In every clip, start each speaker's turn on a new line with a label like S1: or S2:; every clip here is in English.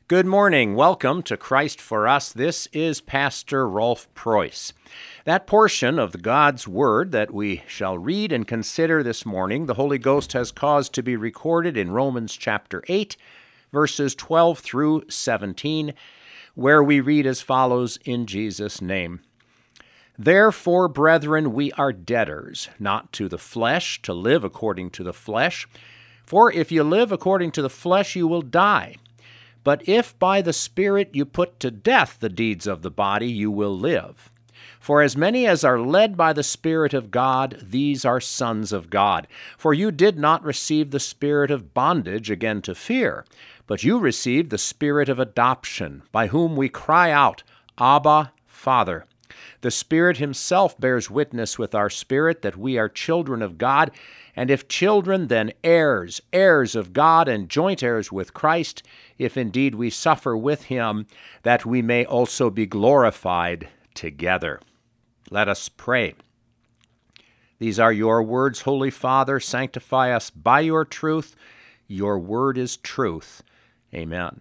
S1: Good morning. Welcome to Christ for Us. This is Pastor Rolf Preuss. That portion of the God's Word that we shall read and consider this morning, the Holy Ghost has caused to be recorded in Romans chapter 8, verses 12 through 17, where we read as follows in Jesus' name. Therefore, brethren, we are debtors, not to the flesh, to live according to the flesh. For if you live according to the flesh, you will die. But if by the Spirit you put to death the deeds of the body, you will live. For as many as are led by the Spirit of God, these are sons of God. For you did not receive the spirit of bondage again to fear, but you received the Spirit of adoption, by whom we cry out, Abba, Father. The Spirit himself bears witness with our spirit that we are children of God, and if children, then heirs, heirs of God and joint heirs with Christ, if indeed we suffer with him, that we may also be glorified together. Let us pray. These are your words, Holy Father. Sanctify us by your truth. Your word is truth. Amen.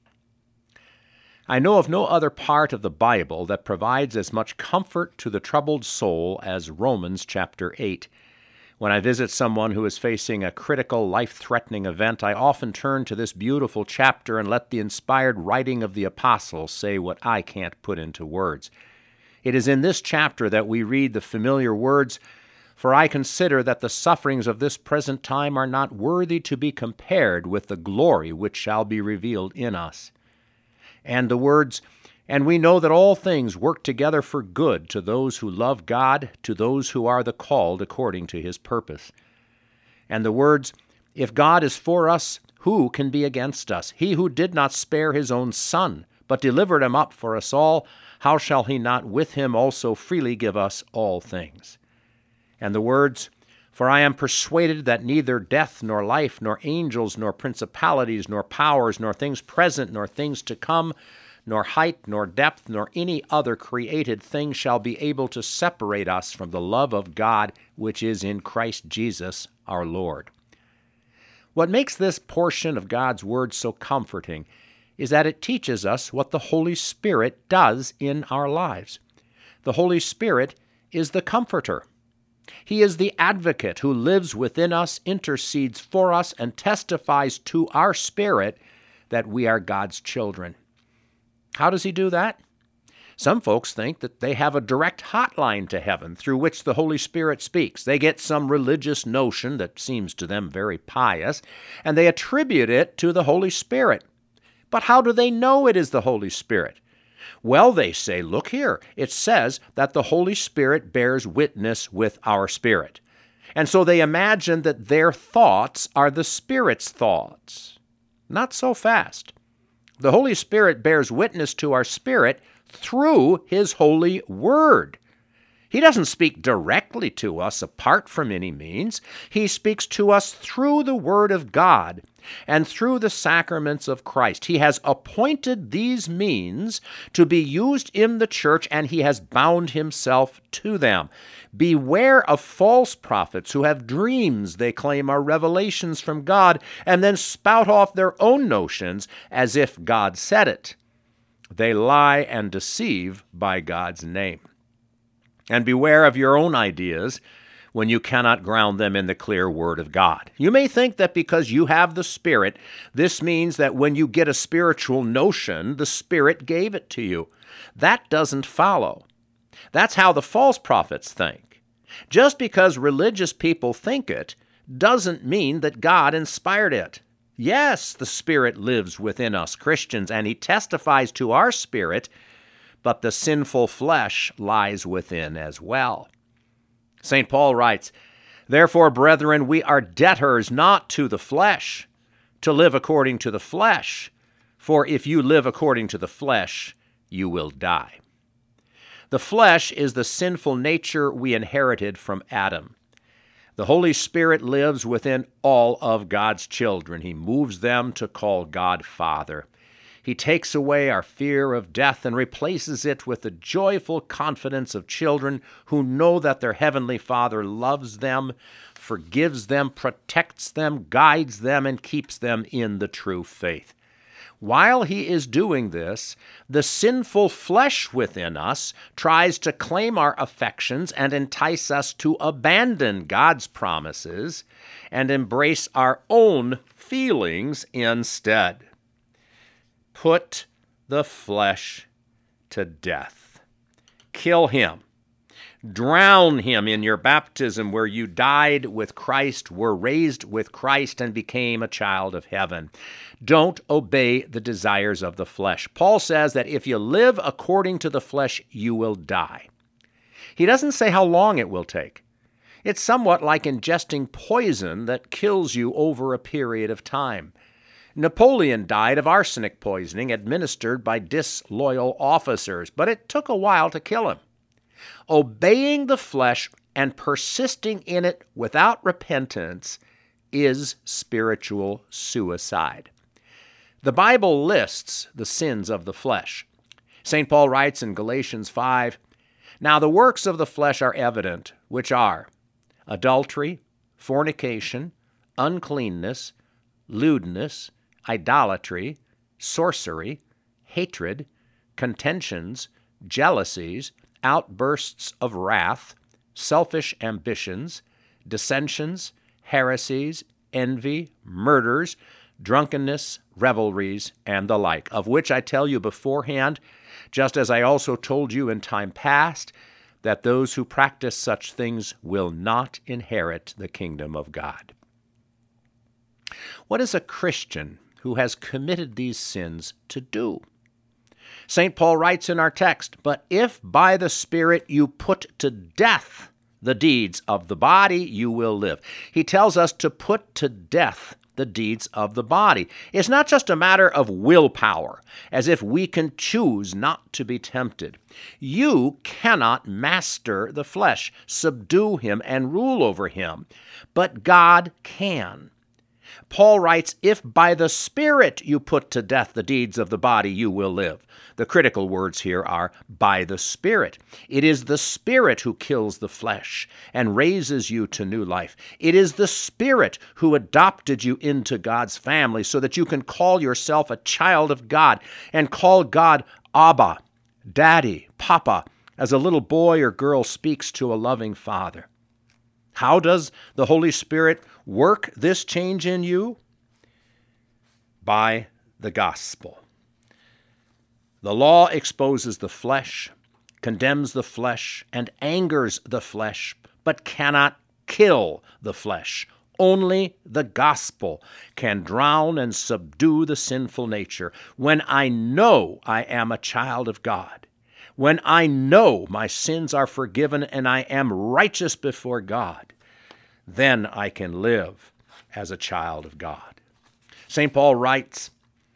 S1: I know of no other part of the Bible that provides as much comfort to the troubled soul as Romans chapter 8. When I visit someone who is facing a critical, life-threatening event, I often turn to this beautiful chapter and let the inspired writing of the apostles say what I can't put into words. It is in this chapter that we read the familiar words, "For I consider that the sufferings of this present time are not worthy to be compared with the glory which shall be revealed in us." And the words, "And we know that all things work together for good to those who love God, to those who are the called according to his purpose." And the words, "If God is for us, who can be against us? He who did not spare his own Son, but delivered him up for us all, how shall he not with him also freely give us all things?" And the words, "For I am persuaded that neither death, nor life, nor angels, nor principalities, nor powers, nor things present, nor things to come, nor height, nor depth, nor any other created thing shall be able to separate us from the love of God which is in Christ Jesus our Lord." What makes this portion of God's Word so comforting is that it teaches us what the Holy Spirit does in our lives. The Holy Spirit is the Comforter. He is the advocate who lives within us, intercedes for us, and testifies to our spirit that we are God's children. How does he do that? Some folks think that they have a direct hotline to heaven through which the Holy Spirit speaks. They get some religious notion that seems to them very pious, and they attribute it to the Holy Spirit. But how do they know it is the Holy Spirit? Well, they say, look here, it says that the Holy Spirit bears witness with our spirit. And so they imagine that their thoughts are the Spirit's thoughts. Not so fast. The Holy Spirit bears witness to our spirit through his holy word. He doesn't speak directly to us apart from any means. He speaks to us through the Word of God and through the sacraments of Christ. He has appointed these means to be used in the church, and he has bound himself to them. Beware of false prophets who have dreams they claim are revelations from God and then spout off their own notions as if God said it. They lie and deceive by God's name. And beware of your own ideas when you cannot ground them in the clear Word of God. You may think that because you have the Spirit, this means that when you get a spiritual notion, the Spirit gave it to you. That doesn't follow. That's how the false prophets think. Just because religious people think it doesn't mean that God inspired it. Yes, the Spirit lives within us Christians, and he testifies to our spirit, but the sinful flesh lies within as well. St. Paul writes, "Therefore, brethren, we are debtors not to the flesh, to live according to the flesh. For if you live according to the flesh, you will die." The flesh is the sinful nature we inherited from Adam. The Holy Spirit lives within all of God's children. He moves them to call God Father. He takes away our fear of death and replaces it with the joyful confidence of children who know that their Heavenly Father loves them, forgives them, protects them, guides them, and keeps them in the true faith. While he is doing this, the sinful flesh within us tries to claim our affections and entice us to abandon God's promises and embrace our own feelings instead. Put the flesh to death. Kill him. Drown him in your baptism, where you died with Christ, were raised with Christ, and became a child of heaven. Don't obey the desires of the flesh. Paul says that if you live according to the flesh, you will die. He doesn't say how long it will take. It's somewhat like ingesting poison that kills you over a period of time. Napoleon died of arsenic poisoning administered by disloyal officers, but it took a while to kill him. Obeying the flesh and persisting in it without repentance is spiritual suicide. The Bible lists the sins of the flesh. St. Paul writes in Galatians 5, "Now the works of the flesh are evident, which are adultery, fornication, uncleanness, lewdness, idolatry, sorcery, hatred, contentions, jealousies, outbursts of wrath, selfish ambitions, dissensions, heresies, envy, murders, drunkenness, revelries, and the like, of which I tell you beforehand, just as I also told you in time past, that those who practice such things will not inherit the kingdom of God." What is a Christian who has committed these sins to do? St. Paul writes in our text, "But if by the Spirit you put to death the deeds of the body, you will live." He tells us to put to death the deeds of the body. It's not just a matter of willpower, as if we can choose not to be tempted. You cannot master the flesh, subdue him, and rule over him, but God can. Paul writes, "If by the Spirit you put to death the deeds of the body, you will live." The critical words here are by the Spirit. It is the Spirit who kills the flesh and raises you to new life. It is the Spirit who adopted you into God's family so that you can call yourself a child of God and call God Abba, Daddy, Papa, as a little boy or girl speaks to a loving father. How does the Holy Spirit work this change in you? By the gospel. The law exposes the flesh, condemns the flesh, and angers the flesh, but cannot kill the flesh. Only the gospel can drown and subdue the sinful nature. When I know I am a child of God, when I know my sins are forgiven and I am righteous before God, then I can live as a child of God. St. Paul writes,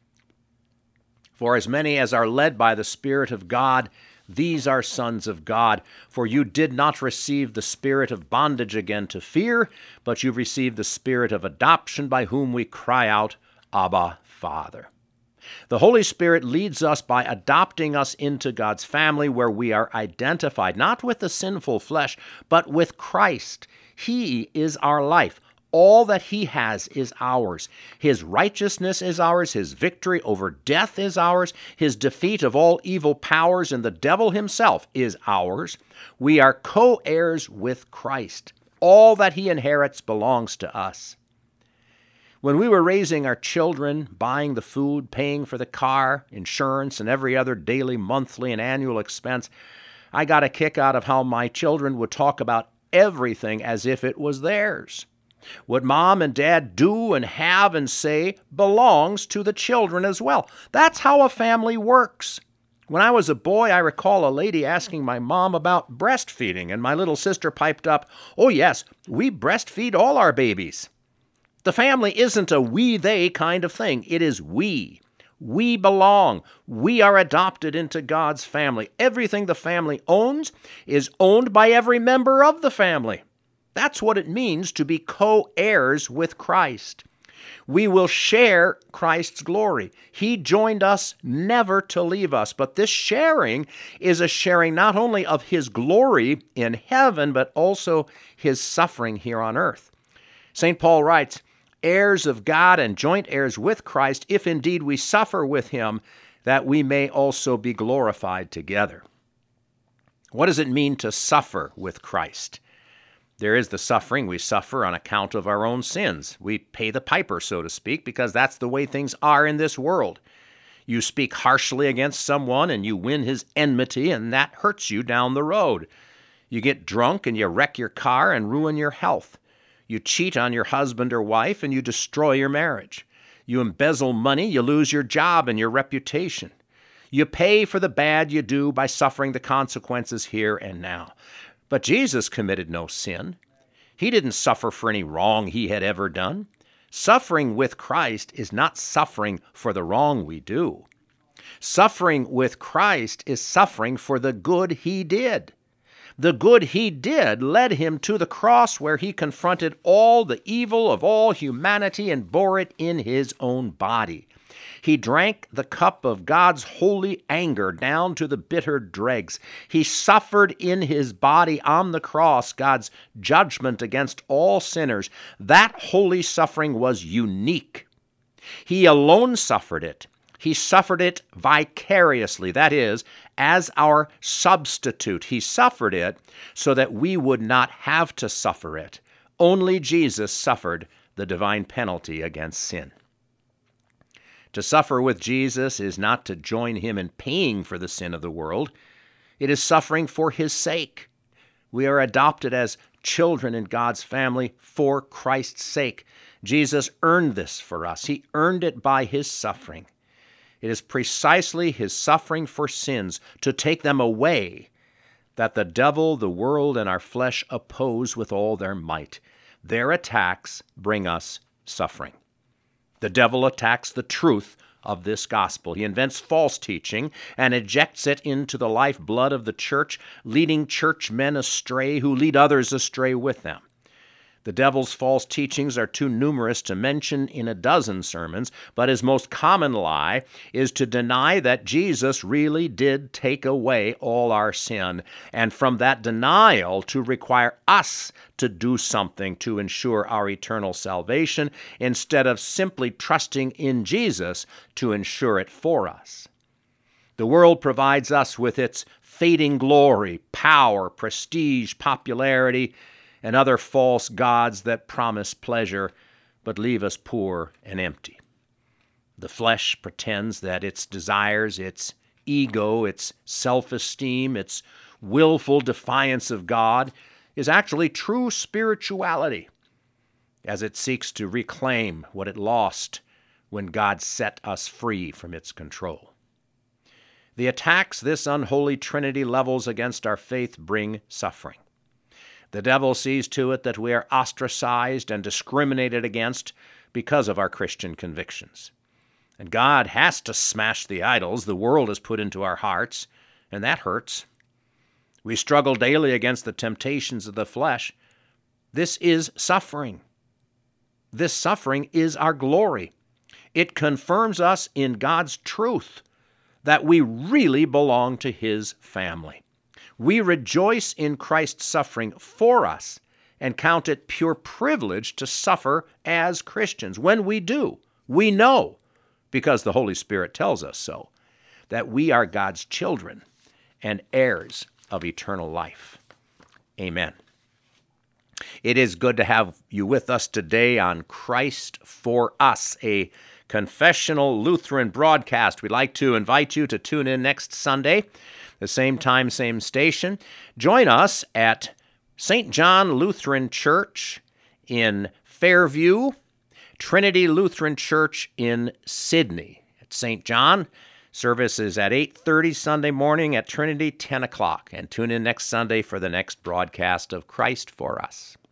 S1: "For as many as are led by the Spirit of God, these are sons of God. For you did not receive the spirit of bondage again to fear, but you received the Spirit of adoption, by whom we cry out, Abba, Father." The Holy Spirit leads us by adopting us into God's family, where we are identified not with the sinful flesh, but with Christ. He is our life. All that he has is ours. His righteousness is ours. His victory over death is ours. His defeat of all evil powers and the devil himself is ours. We are co-heirs with Christ. All that he inherits belongs to us. When we were raising our children, buying the food, paying for the car, insurance, and every other daily, monthly, and annual expense, I got a kick out of how my children would talk about everything as if it was theirs. What mom and dad do and have and say belongs to the children as well. That's how a family works. When I was a boy, I recall a lady asking my mom about breastfeeding, and my little sister piped up, "Oh yes, we breastfeed all our babies." The family isn't a we-they kind of thing. It is we. We belong. We are adopted into God's family. Everything the family owns is owned by every member of the family. That's what it means to be co-heirs with Christ. We will share Christ's glory. He joined us never to leave us, but this sharing is a sharing not only of his glory in heaven, but also his suffering here on earth. St. Paul writes, heirs of God and joint heirs with Christ, if indeed we suffer with him, that we may also be glorified together. What does it mean to suffer with Christ? There is the suffering we suffer on account of our own sins. We pay the piper, so to speak, because that's the way things are in this world. You speak harshly against someone and you win his enmity, and that hurts you down the road. You get drunk and you wreck your car and ruin your health. You cheat on your husband or wife and you destroy your marriage. You embezzle money, you lose your job and your reputation. You pay for the bad you do by suffering the consequences here and now. But Jesus committed no sin. He didn't suffer for any wrong he had ever done. Suffering with Christ is not suffering for the wrong we do. Suffering with Christ is suffering for the good he did. The good he did led him to the cross where he confronted all the evil of all humanity and bore it in his own body. He drank the cup of God's holy anger down to the bitter dregs. He suffered in his body on the cross God's judgment against all sinners. That holy suffering was unique. He alone suffered it. He suffered it vicariously, that is, as our substitute. He suffered it so that we would not have to suffer it. Only Jesus suffered the divine penalty against sin. To suffer with Jesus is not to join him in paying for the sin of the world. It is suffering for his sake. We are adopted as children in God's family for Christ's sake. Jesus earned this for us. He earned it by his suffering. It is precisely his suffering for sins, to take them away, that the devil, the world, and our flesh oppose with all their might. Their attacks bring us suffering. The devil attacks the truth of this gospel. He invents false teaching and ejects it into the lifeblood of the church, leading churchmen astray who lead others astray with them. The devil's false teachings are too numerous to mention in a dozen sermons, but his most common lie is to deny that Jesus really did take away all our sin, and from that denial to require us to do something to ensure our eternal salvation, instead of simply trusting in Jesus to ensure it for us. The world provides us with its fading glory, power, prestige, popularity, and other false gods that promise pleasure but leave us poor and empty. The flesh pretends that its desires, its ego, its self-esteem, its willful defiance of God is actually true spirituality, as it seeks to reclaim what it lost when God set us free from its control. The attacks this unholy Trinity levels against our faith bring suffering. The devil sees to it that we are ostracized and discriminated against because of our Christian convictions. And God has to smash the idols the world has put into our hearts, and that hurts. We struggle daily against the temptations of the flesh. This is suffering. This suffering is our glory. It confirms us in God's truth that we really belong to his family. We rejoice in Christ's suffering for us and count it pure privilege to suffer as Christians. When we do, we know, because the Holy Spirit tells us so, that we are God's children and heirs of eternal life. Amen. It is good to have you with us today on Christ for Us, a confessional Lutheran broadcast. We'd like to invite you to tune in next Sunday, the same time, same station. Join us at St. John Lutheran Church in Fairview, Trinity Lutheran Church in Sydney. At St. John, service is at 8:30 Sunday morning, at Trinity 10 o'clock. And tune in next Sunday for the next broadcast of Christ for Us.